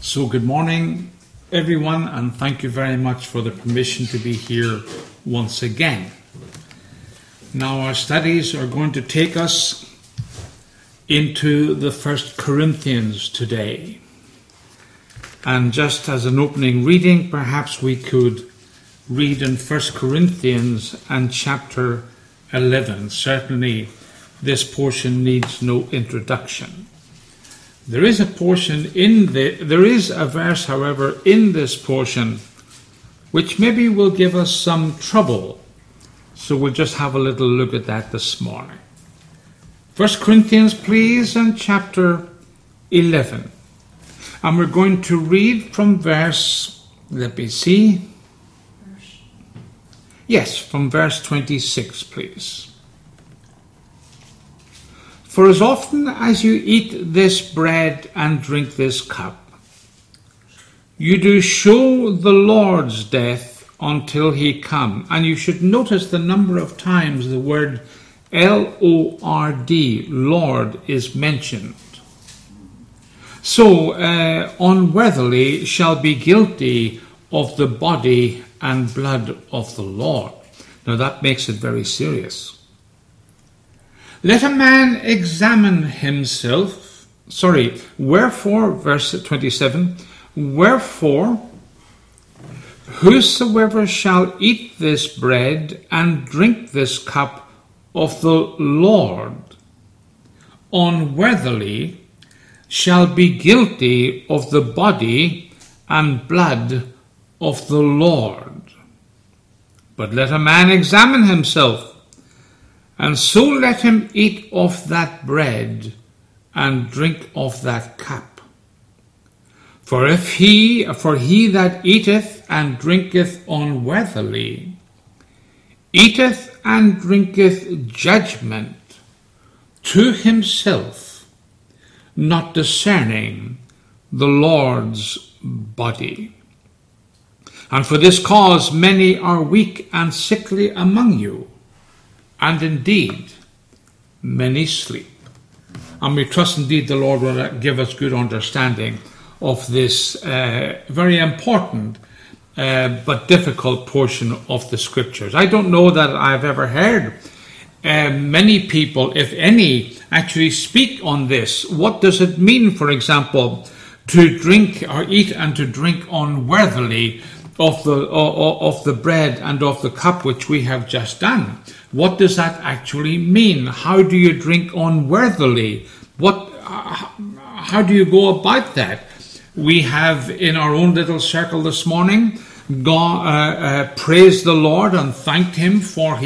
So good morning, everyone, and thank you very much for the permission to be here once again. Now our studies are going to take us into the 1 Corinthians today. And just as an opening reading, perhaps we could read in 1 Corinthians and chapter 11. Certainly this portion needs no introduction. There is a verse, however, in this portion which maybe will give us some trouble. So we'll just have a little look at that this morning. 1 Corinthians, please, and chapter 11. And we're going to read from verse, from verse 26, please. For as often as you eat this bread and drink this cup, you do show the Lord's death until he come. And you should notice the number of times the word L-O-R-D, Lord, is mentioned. So, unworthily shall be guilty of the body and blood of the Lord. Now that makes it very serious. Let a man examine himself. Wherefore, verse 27, wherefore, whosoever shall eat this bread and drink this cup of the Lord unworthily shall be guilty of the body and blood of the Lord. But let a man examine himself, and so let him eat of that bread and drink of that cup. For he that eateth and drinketh unworthily eateth and drinketh judgment to himself, not discerning the Lord's body. And for this cause many are weak and sickly among you, and indeed many sleep. And we trust indeed the Lord will give us good understanding of this very important but difficult portion of the Scriptures. I don't know that I've ever heard many people, if any, actually speak on this. What does it mean, for example, to drink or eat and to drink unworthily of the bread and of the cup which we have just done? What does that actually mean? How do you drink unworthily? How do you go about that? We have in our own little circle this morning praised the Lord and thanked him for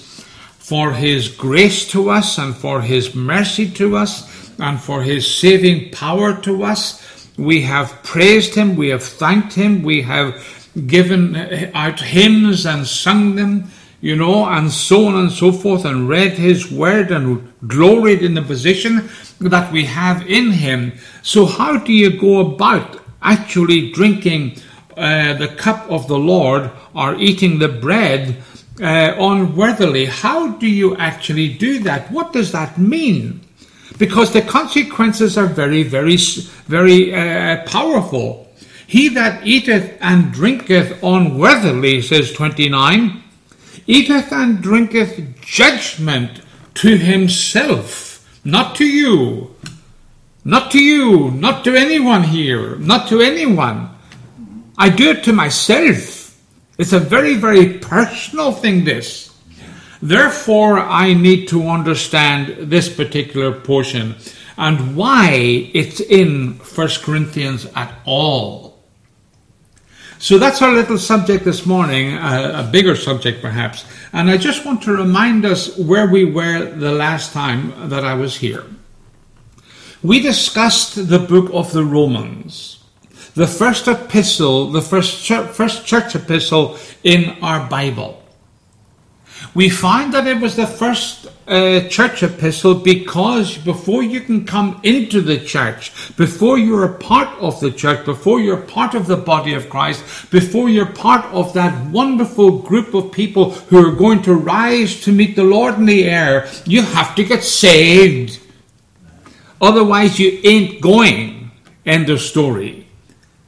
his grace to us and for his mercy to us and for his saving power to us. We have praised him, we have thanked him, we have given out hymns and sung them, and so on and so forth, and read his word and gloried in the position that we have in him. So how do you go about actually drinking the cup of the Lord or eating the bread unworthily? How do you actually do that? What does that mean? Because the consequences are very, very, very powerful. He that eateth and drinketh unworthily, says 29, eateth and drinketh judgment to himself, not to you, not to anyone here, not to anyone. I do it to myself. It's a very, very personal thing, this. Therefore, I need to understand this particular portion and why it's in 1 Corinthians at all. So that's our little subject this morning, a bigger subject perhaps. And I just want to remind us where we were the last time that I was here. We discussed the book of the Romans, the first epistle, the first church epistle in our Bible. We find that it was the first church epistle because before you can come into the church, before you're a part of the church, before you're part of the body of Christ, before you're part of that wonderful group of people who are going to rise to meet the Lord in the air, you have to get saved. Otherwise you ain't going. End of story.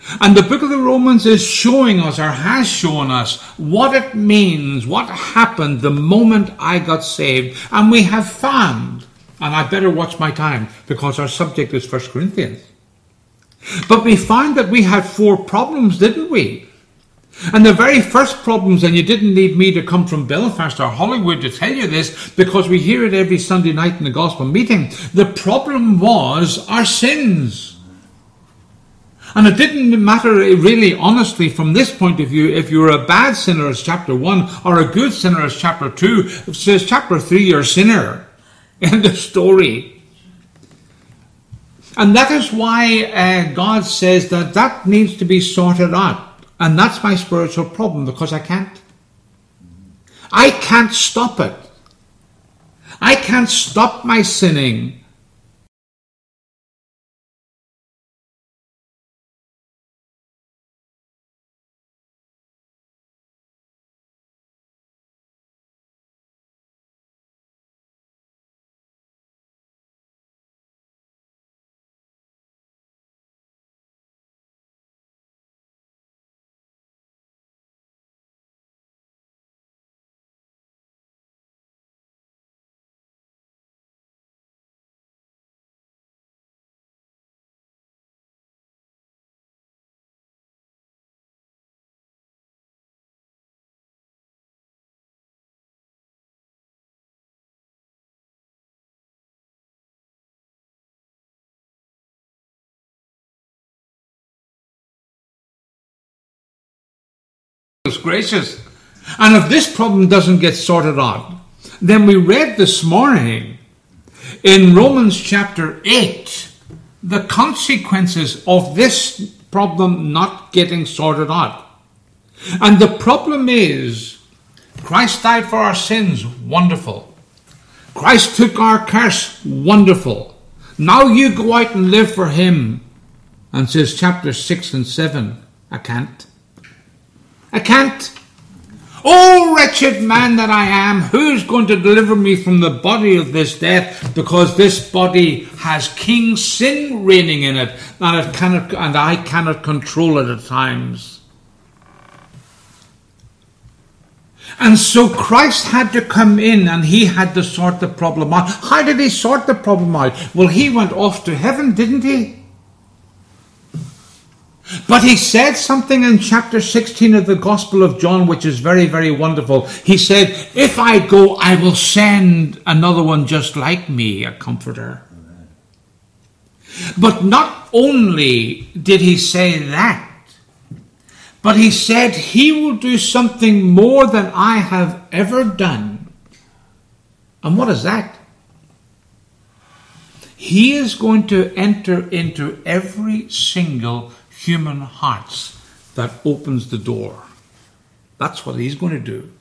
And the book of the Romans is showing us, or has shown us, what it means, what happened the moment I got saved. And we have found, and I better watch my time because our subject is 1 Corinthians. But we found that we had 4 problems, didn't we? And the very first problems, and you didn't need me to come from Belfast or Hollywood to tell you this, because we hear it every Sunday night in the gospel meeting. The problem was our sins. And it didn't matter really, honestly, from this point of view, if you were a bad sinner as chapter 1 or a good sinner as chapter 2. It says chapter 3, you're a sinner. End of story. And that is why God says that needs to be sorted out. And that's my spiritual problem, because I can't. I can't stop it. I can't stop my sinning. Gracious. And if this problem doesn't get sorted out, then we read this morning in Romans chapter 8 the consequences of this problem not getting sorted out. And the problem is, Christ died for our sins, wonderful. Christ took our curse, wonderful. Now you go out and live for him. And says chapter 6 and 7, I can't. I can't. Oh, wretched man that I am, who's going to deliver me from the body of this death? Because this body has King Sin reigning in it, and I cannot control it at times. And so Christ had to come in, and he had to sort the problem out. How did he sort the problem out? Well, he went off to heaven, didn't he? But he said something in chapter 16 of the Gospel of John which is very, very wonderful. He said, if I go, I will send another one just like me, a comforter. Amen. But not only did he say that, but he said he will do something more than I have ever done. And what is that? He is going to enter into every single human hearts that opens the door. That's what he's going to do.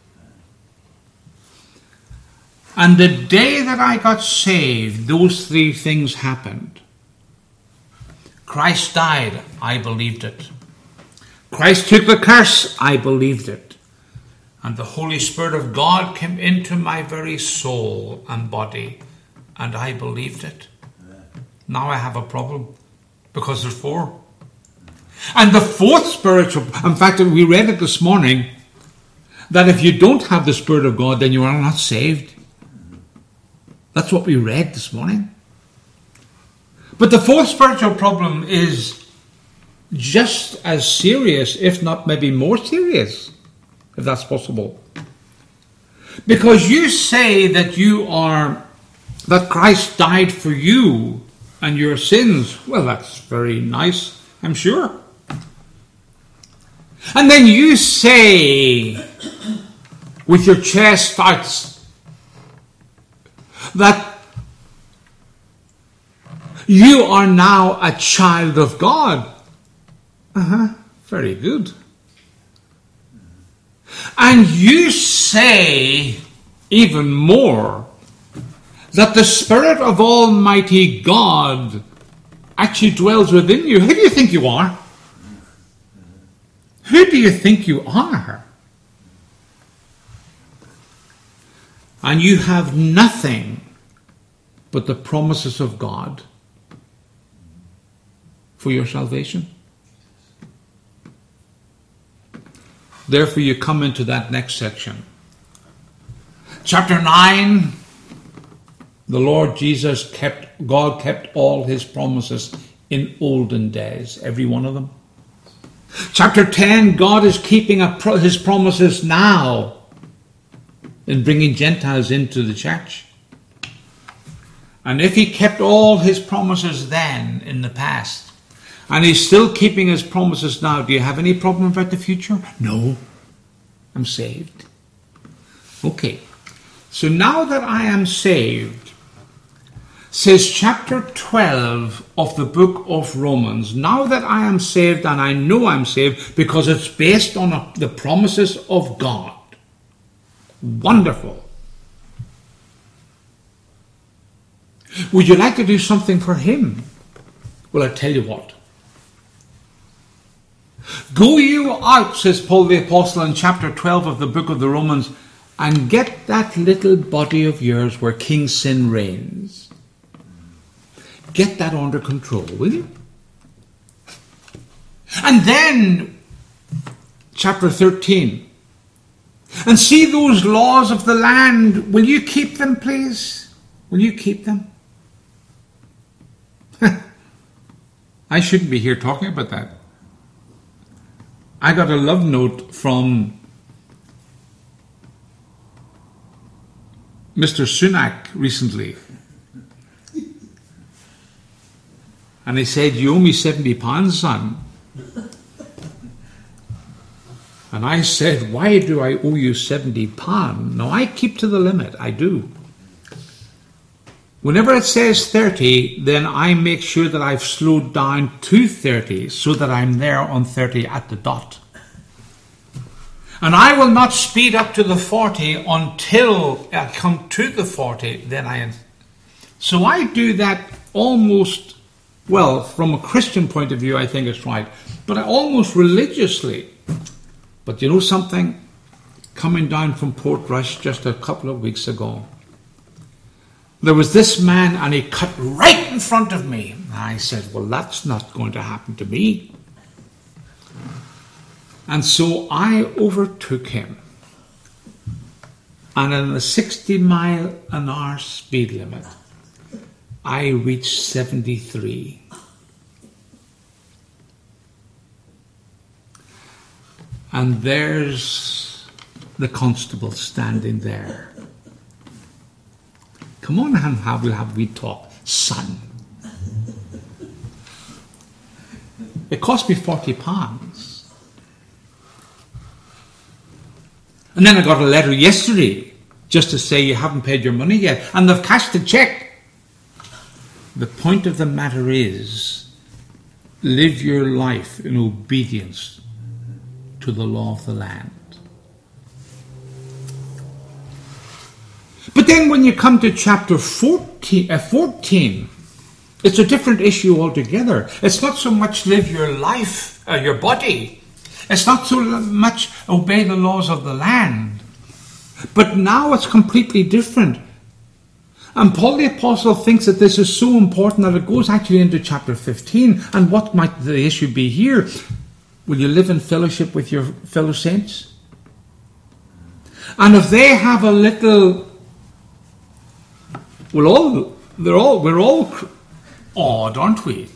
And the day that I got saved, those 3 things happened. Christ died, I believed it. Christ took the curse, I believed it. And the Holy Spirit of God came into my very soul and body, and I believed it. Now I have a problem, because there's 4. And the 4th spiritual, in fact, we read it this morning, that if you don't have the Spirit of God, then you are not saved. That's what we read this morning. But the 4th spiritual problem is just as serious, if not maybe more serious, if that's possible. Because you say that that Christ died for you and your sins. Well, that's very nice, I'm sure. And then you say, with your chest out, that you are now a child of God. Very good. And you say, even more, that the Spirit of Almighty God actually dwells within you. Who do you think you are? Who do you think you are? And you have nothing but the promises of God for your salvation. Therefore, you come into that next section. Chapter 9, the Lord Jesus God kept all his promises in olden days, every one of them. Chapter 10, God is keeping his promises now in bringing Gentiles into the church. And if he kept all his promises then in the past, and he's still keeping his promises now, do you have any problem about the future? No. I'm saved. Okay. So now that I am saved, says chapter 12 of the book of Romans, now that I am saved, and I know I'm saved because it's based on the promises of God. Wonderful. Would you like to do something for him? Well, I tell you what. Go you out, says Paul the Apostle in chapter 12 of the book of the Romans, and get that little body of yours where King Sin reigns. Get that under control, will you? And then, chapter 13, and see those laws of the land. Will you keep them, please? Will you keep them? I shouldn't be here talking about that. I got a love note from Mr. Sunak recently. And he said, "You owe me £70, son." And I said, "Why do I owe you £70? No, I keep to the limit. I do. Whenever it says 30, then I make sure that I've slowed down to 30 so that I'm there on 30 at the dot. And I will not speed up to the 40 until I come to the 40. So I do that almost, well, from a Christian point of view, I think it's right, but almost religiously. But you know something? Coming down from Portrush just a couple of weeks ago, there was this man and he cut right in front of me. And I said, well, that's not going to happen to me. And so I overtook him. And in the 60-mile-an-hour speed limit, I reached 73. And there's the constable standing there. Come on, and we'll have we talk, son. It cost me £40. And then I got a letter yesterday just to say you haven't paid your money yet, and they've cashed the check. The point of the matter is, live your life in obedience to the law of the land. But then when you come to chapter 14, it's a different issue altogether. It's not so much live your life, your body. It's not so much obey the laws of the land. But now it's completely different. And Paul the Apostle thinks that this is so important that it goes actually into chapter 15. And what might the issue be here? Will you live in fellowship with your fellow saints? And if they have a little... we're all odd, aren't we?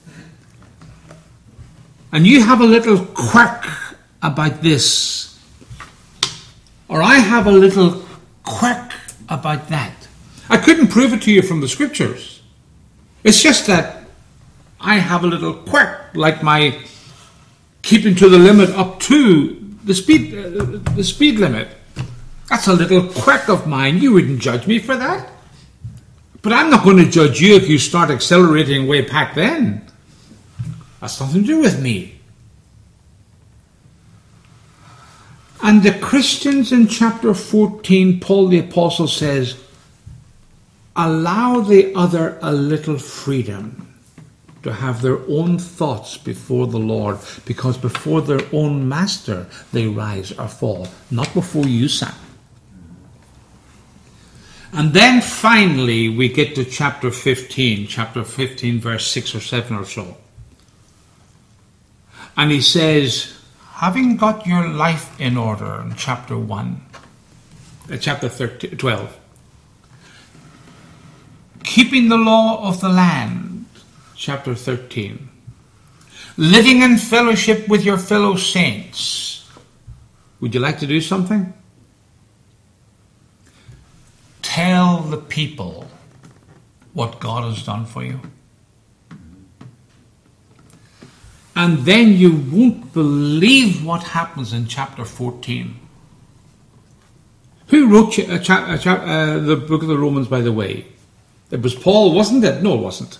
And you have a little quirk about this, or I have a little quirk about that. I couldn't prove it to you from the scriptures. It's just that I have a little quirk, like my keeping to the limit up to the speed limit. That's a little quirk of mine. You wouldn't judge me for that. But I'm not going to judge you if you start accelerating way back then. That's nothing to do with me. And the Christians in chapter 14, Paul the Apostle says, allow the other a little freedom to have their own thoughts before the Lord, because before their own master they rise or fall, not before you, son. And then finally we get to chapter 15 verse 6 or 7 or so. And he says, having got your life in order in chapter 1, chapter 12, keeping the law of the land, chapter 13, living in fellowship with your fellow saints. Would you like to do something? Tell the people what God has done for you. And then you won't believe what happens in chapter 14. Who wrote the book of the Romans, by the way? It was Paul, wasn't it? No, it wasn't.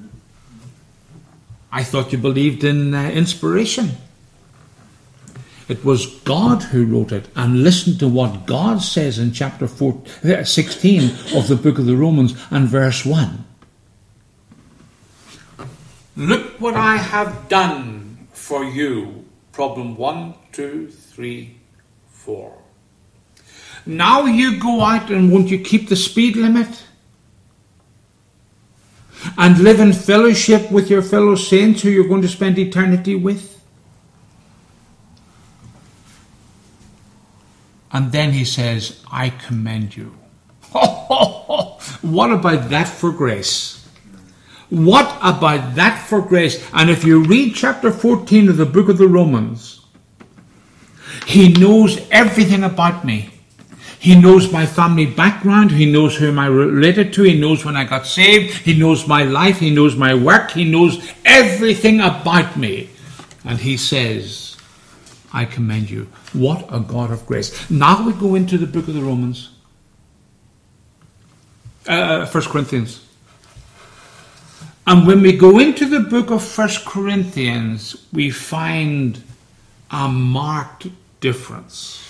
I thought you believed in inspiration. It was God who wrote it. And listen to what God says in chapter 16 of the book of the Romans and verse 1. Look what I have done for you. Problem 1, 2, 3, 4. Now you go out and won't you keep the speed limit? And live in fellowship with your fellow saints who you're going to spend eternity with? And then he says, I commend you. What about that for grace? What about that for grace? And if you read chapter 14 of the book of the Romans, he knows everything about me. He knows my family background. He knows who I'm related to. He knows when I got saved. He knows my life. He knows my work. He knows everything about me. And he says, I commend you. What a God of grace. Now we go into the book of the Romans. 1 Corinthians. And when we go into the book of 1 Corinthians, we find a marked difference.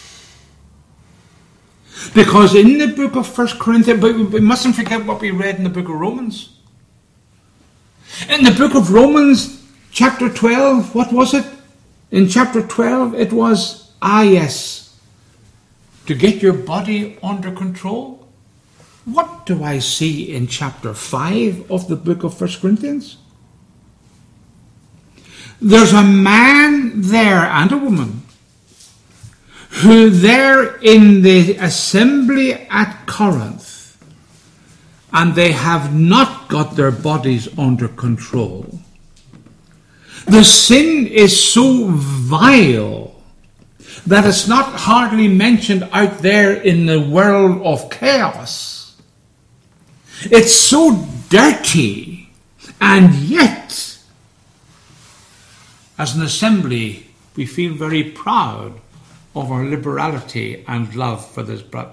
Because in the book of 1 Corinthians, but we mustn't forget what we read in the book of Romans. In the book of Romans, chapter 12, what was it? In chapter 12, it was, yes, to get your body under control. What do I see in chapter 5 of the book of 1 Corinthians? There's a man there and a woman who there in the assembly at Corinth, and they have not got their bodies under control. The sin is so vile that it's not hardly mentioned out there in the world of chaos. It's so dirty, and yet, as an assembly, we feel very proud of our liberality and love for this brother.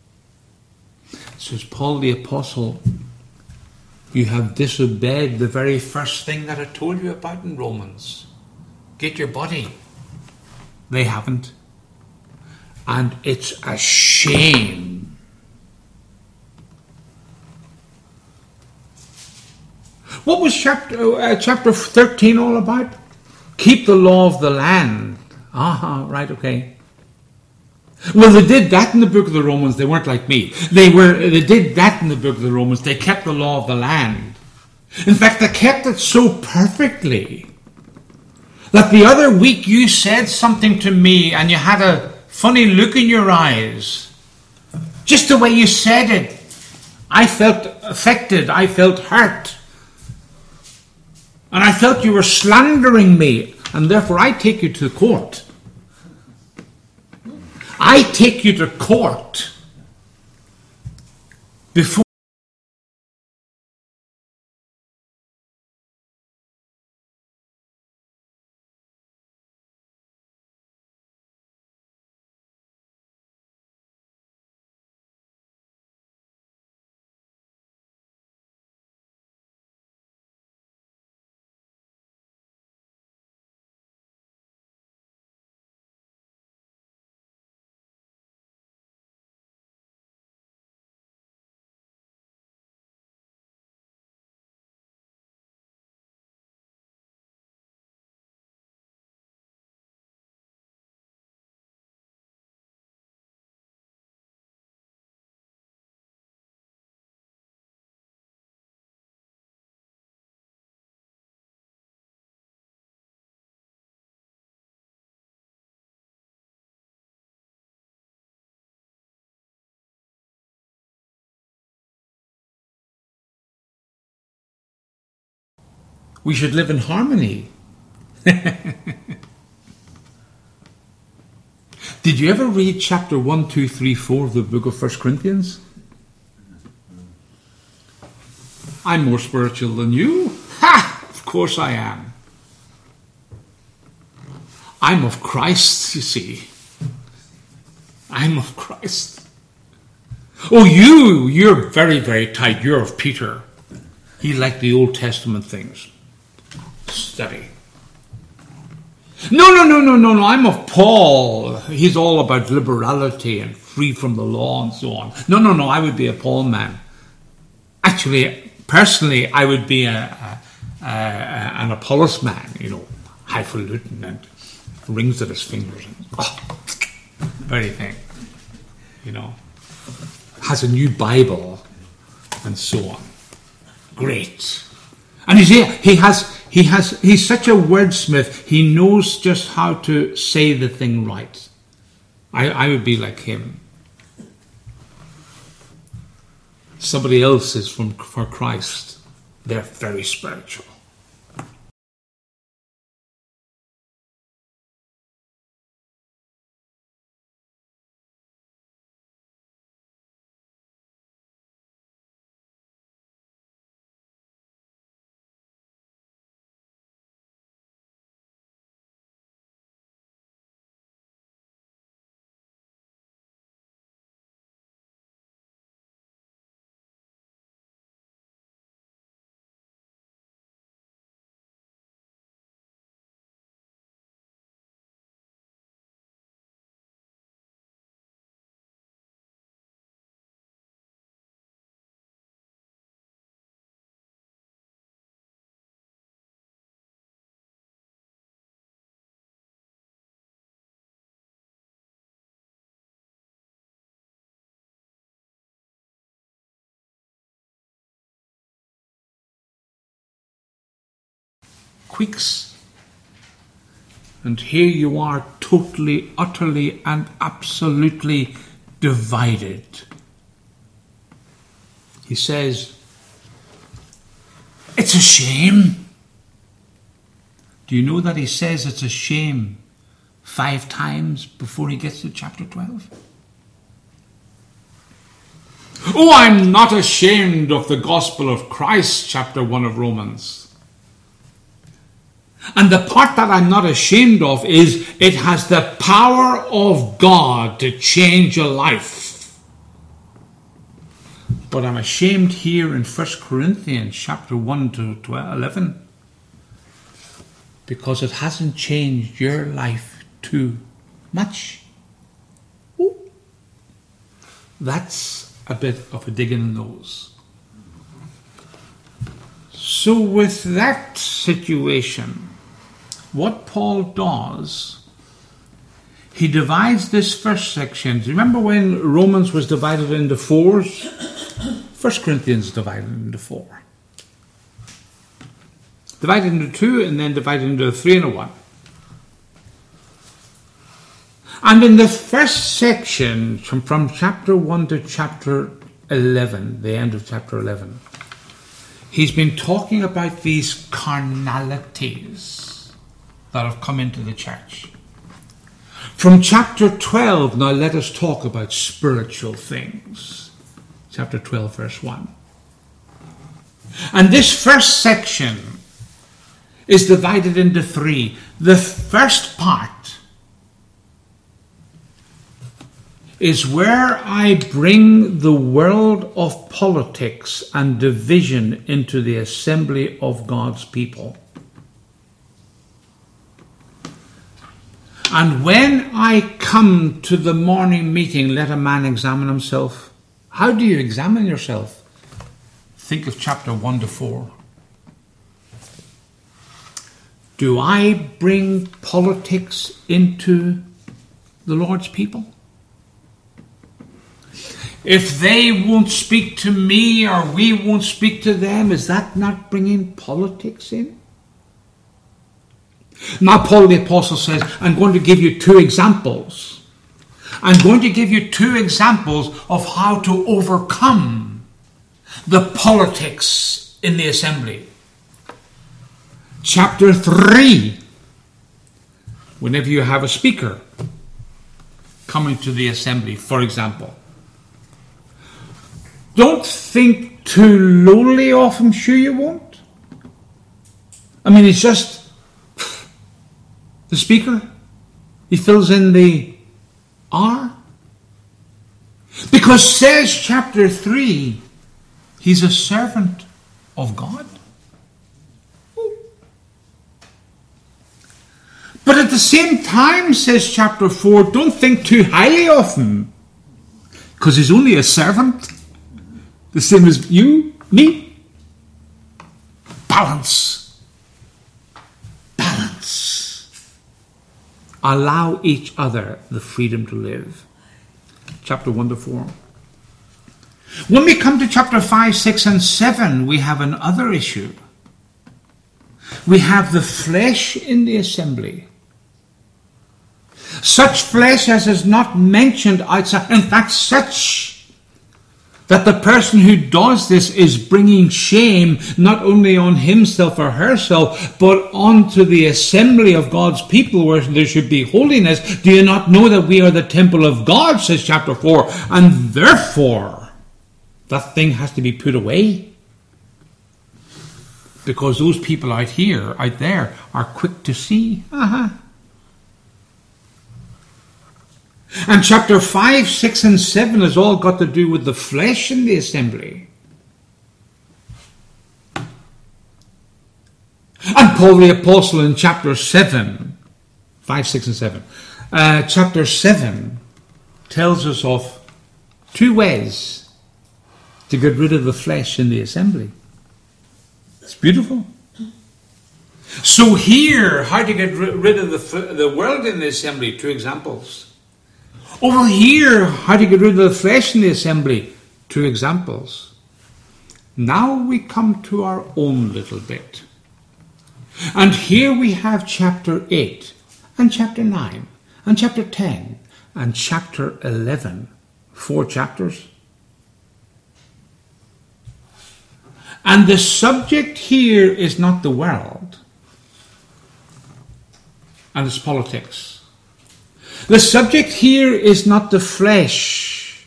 Says Paul the Apostle, you have disobeyed the very first thing that I told you about in Romans. Get your body. They haven't. And it's a shame. What was chapter 13 all about? Keep the law of the land. Right, okay. Well, they did that in the book of the Romans. They weren't like me. They did that in the book of the Romans. They kept the law of the land. In fact, they kept it so perfectly that the other week you said something to me and you had a funny look in your eyes. Just the way you said it. I felt affected. I felt hurt. And I felt you were slandering me. And therefore I take you to court. I take you to court before We should live in harmony. Did you ever read chapter 1, 2, 3, 4 of the book of 1 Corinthians? I'm more spiritual than you. Ha! Of course I am. I'm of Christ, you see. I'm of Christ. Oh, you're very, very tight. You're of Peter. He liked the Old Testament things. Study. No, I'm of Paul. He's all about liberality and free from the law and so on. No, I would be a Paul man. Actually, personally, I would be an Apollos man, highfalutin and rings at his fingers. And, very thing, has a new Bible and so on. Great. And he's such a wordsmith. He knows just how to say the thing right. I would be like him. Somebody else is for Christ. They're very spiritual. Quicks. And here you are totally, utterly, and absolutely divided. He says, it's a shame. Do you know that he says it's a shame 5 times before he gets to chapter 12? Oh, I'm not ashamed of the gospel of Christ, chapter 1 of Romans. And the part that I'm not ashamed of is it has the power of God to change a life. But I'm ashamed here in 1 Corinthians chapter 1 to 11 because it hasn't changed your life too much. Ooh. That's a bit of a dig in the nose. So with that situation, what Paul does, he divides this first section. Do you remember when Romans was divided into 4s? 1 Corinthians divided into 4. Divided into 2 and then divided into 3 and a 1. And in the first section, from chapter 1 to chapter 11, the end of chapter 11, he's been talking about these carnalities that have come into the church. From chapter 12, now let us talk about spiritual things. Chapter 12, verse 1. And this first section is divided into 3. The first part is where I bring the world of politics and division into the assembly of God's people. And when I come to the morning meeting, let a man examine himself. How do you examine yourself? Think of chapter 1 to 4. Do I bring politics into the Lord's people? If they won't speak to me or we won't speak to them, is that not bringing politics in? Now Paul the Apostle says, I'm going to give you 2 examples. I'm going to give you 2 examples of how to overcome the politics in the assembly. Chapter 3. Whenever you have a speaker coming to the assembly, for example, don't think too lowly of him, sure you won't. I mean, he's just the speaker. He fills in the R. Because says chapter 3, he's a servant of God. But at the same time, says chapter 4, don't think too highly of him. Because he's only a servant. The same as you, me. Balance. Balance. Allow each other the freedom to live. Chapter 1 to 4. When we come to chapter 5, 6, and 7, we have another issue. We have the flesh in the assembly. Such flesh as is not mentioned outside. In fact, such that the person who does this is bringing shame not only on himself or herself, but onto the assembly of God's people where there should be holiness. Do you not know that we are the temple of God, says chapter 4, and therefore that thing has to be put away? Because those people out there, are quick to see. And chapter 5, 6, and 7 has all got to do with the flesh in the assembly. And Paul the Apostle in chapter 7, 5, 6, and 7, chapter 7 tells us of 2 ways to get rid of the flesh in the assembly. It's beautiful. So here, how to get rid of the world in the assembly, 2 examples. Over here, how to get rid of the flesh in the assembly, 2 examples. Now we come to our own little bit. And here we have chapter 8, and chapter 9, and chapter 10, and chapter 11. 4 chapters. And the subject here is not the world and its politics. The subject here is not the flesh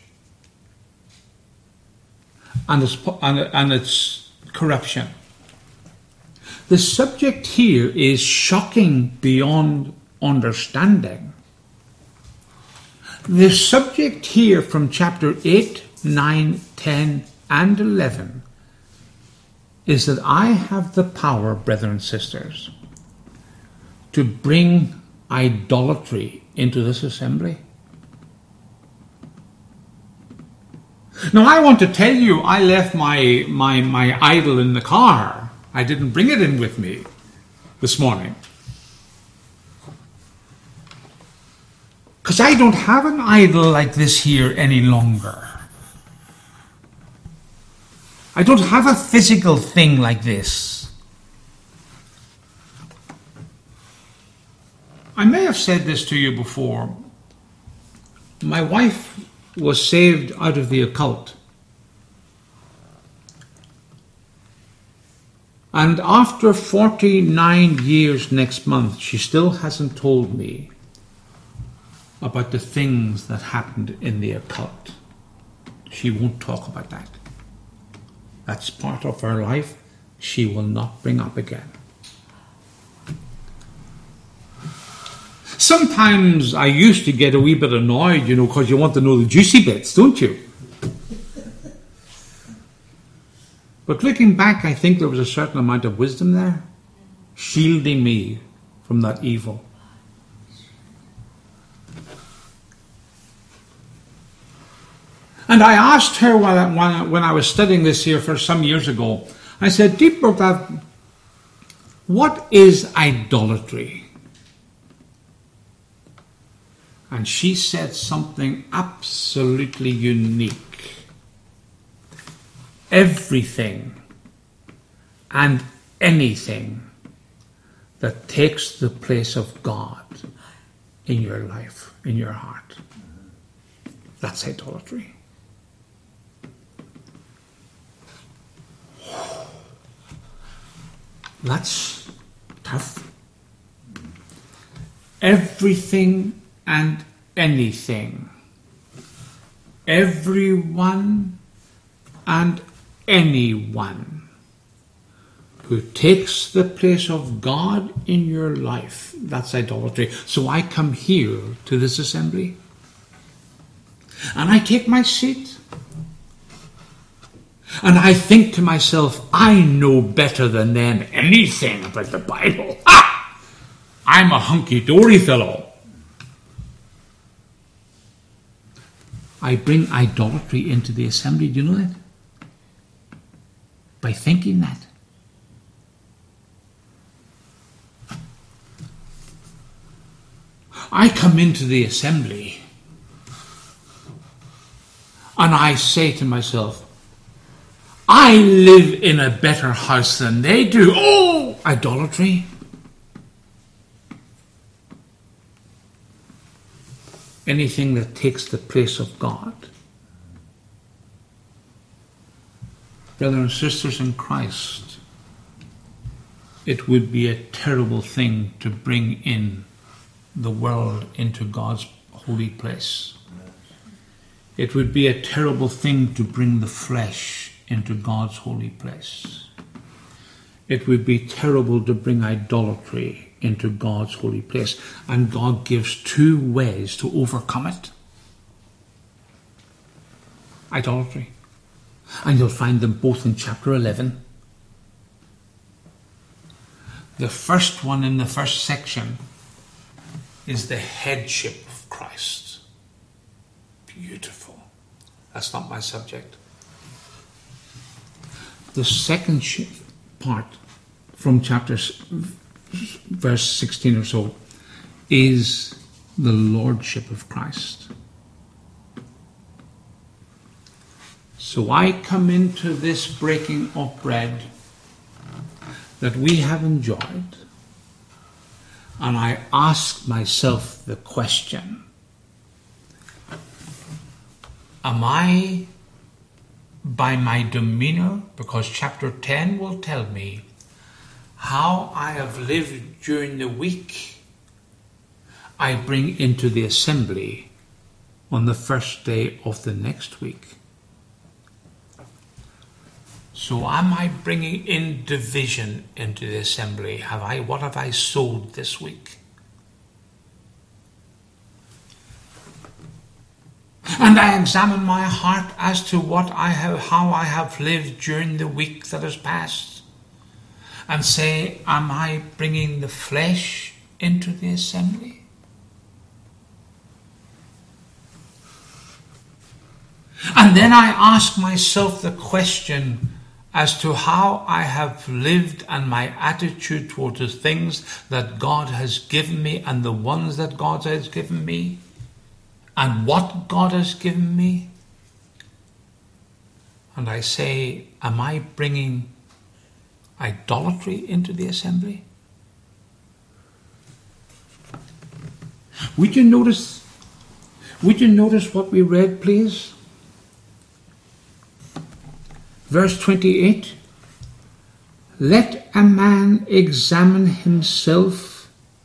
and its corruption. The subject here is shocking beyond understanding. The subject here from chapter 8, 9, 10, and 11 is that I have the power, brethren and sisters, to bring idolatry into this assembly. Now I want to tell you, I left my idol in the car. I didn't bring it in with me this morning. Because I don't have an idol like this here any longer. I don't have a physical thing like this. I may have said this to you before. My wife was saved out of the occult. And after 49 years next month, she still hasn't told me about the things that happened in the occult. She won't talk about that. That's part of her life she will not bring up again. Sometimes I used to get a wee bit annoyed, because you want to know the juicy bits, don't you? But looking back, I think there was a certain amount of wisdom there, shielding me from that evil. And I asked her when I was studying this here for some years ago, I said, Deepak, what is idolatry? And she said something absolutely unique. Everything and anything that takes the place of God in your life, in your heart. That's idolatry. That's tough. Everything and anything. Everyone and anyone who takes the place of God in your life, that's idolatry. So I come here to this assembly and I take my seat and I think to myself, I know better than them anything about the Bible. I'm a hunky-dory fellow. I bring idolatry into the assembly. Do you know that? By thinking that. I come into the assembly and I say to myself, I live in a better house than they do. Oh, idolatry. Anything that takes the place of God. Brothers and sisters in Christ, it would be a terrible thing to bring in the world into God's holy place. It would be a terrible thing to bring the flesh into God's holy place. It would be terrible to bring idolatry into God's holy place. And God gives two ways to overcome it. Idolatry. And you'll find them both in chapter 11. The first one in the first section is the headship of Christ. Beautiful. That's not my subject. The second part from chapter verse 16 or so is the lordship of Christ. So I come into this breaking of bread that we have enjoyed, and I ask myself the question, am I, by my demeanor, because chapter 10 will tell me how I have lived during the week, I bring into the assembly on the first day of the next week. So am I bringing in division into the assembly? What have I sowed this week? And I examine my heart as to how I have lived during the week that has passed, and say, am I bringing the flesh into the assembly? And then I ask myself the question as to how I have lived and my attitude toward the things that God has given me and the ones that God has given me and what God has given me. And I say, am I bringing idolatry into the assembly? Would you notice what we read, please? Verse 28, let a man examine himself,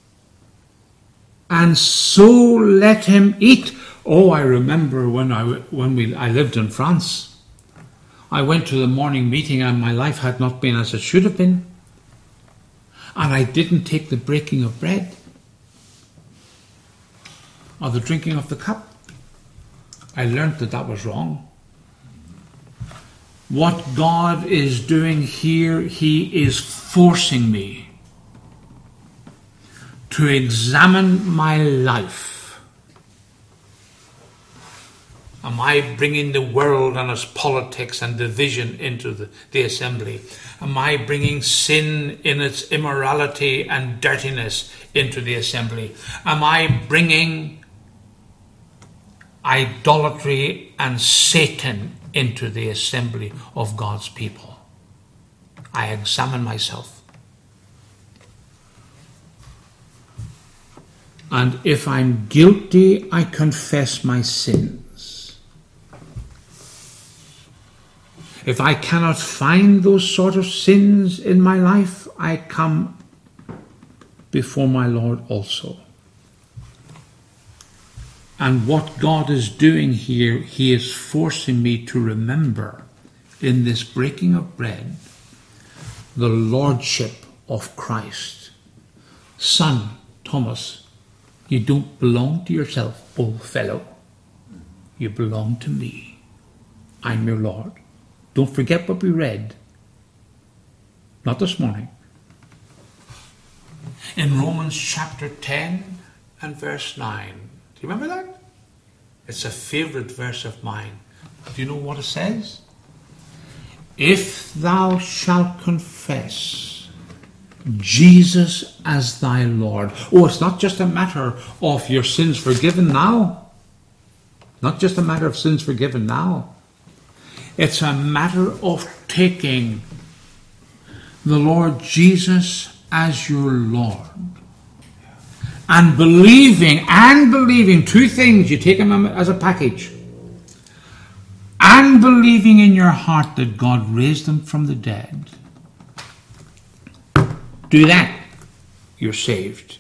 and so let him eat. Oh, I remember when I lived in France. I went to the morning meeting and my life had not been as it should have been. And I didn't take the breaking of bread or the drinking of the cup. I learned that was wrong. What God is doing here, He is forcing me to examine my life. Am I bringing the world and its politics and division into the assembly? Am I bringing sin in its immorality and dirtiness into the assembly? Am I bringing idolatry and Satan into the assembly of God's people? I examine myself. And if I'm guilty, I confess my sins. If I cannot find those sort of sins in my life, I come before my Lord also. And what God is doing here, he is forcing me to remember in this breaking of bread the lordship of Christ. Son, Thomas, you don't belong to yourself, old fellow. You belong to me. I'm your Lord. Don't forget what we read. Not this morning. In Romans chapter 10 and verse 9. Do you remember that? It's a favorite verse of mine. Do you know what it says? If thou shalt confess Jesus as thy Lord. Oh, it's not just a matter of your sins forgiven now. Not just a matter of sins forgiven now. It's a matter of taking the Lord Jesus as your Lord. And believing two things. You take them as a package. And believing in your heart that God raised him from the dead. Do that, you're saved.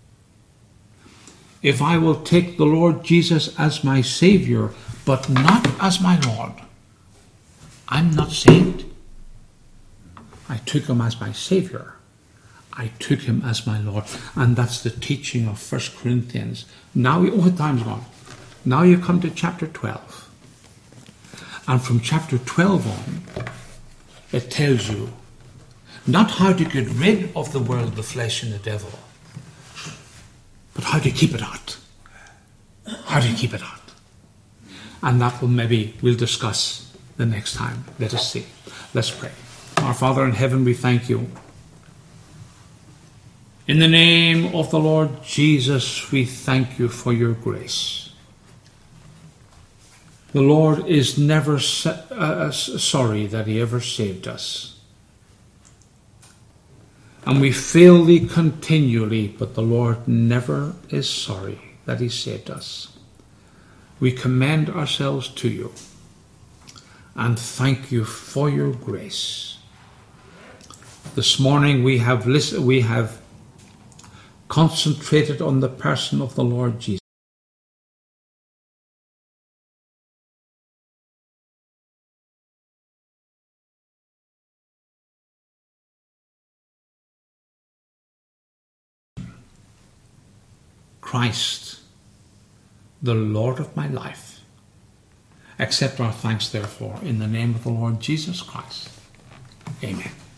If I will take the Lord Jesus as my Savior, but not as my Lord, I'm not saved. I took him as my Savior. I took him as my Lord. And that's the teaching of 1 Corinthians. Now, time's gone. Now you come to chapter 12. And from chapter 12 on, it tells you not how to get rid of the world, the flesh, and the devil, but how to keep it out. How to keep it out. And that we'll discuss the next time. Let us see. Let's pray. Our Father in heaven, we thank you. In the name of the Lord Jesus, we thank you for your grace. The Lord is never sorry that he ever saved us. And we fail thee continually, but the Lord never is sorry that he saved us. We commend ourselves to you and thank you for your grace. This morning we have concentrated on the person of the Lord Jesus. Christ, the Lord of my life. Accept our thanks, therefore, in the name of the Lord Jesus Christ. Amen.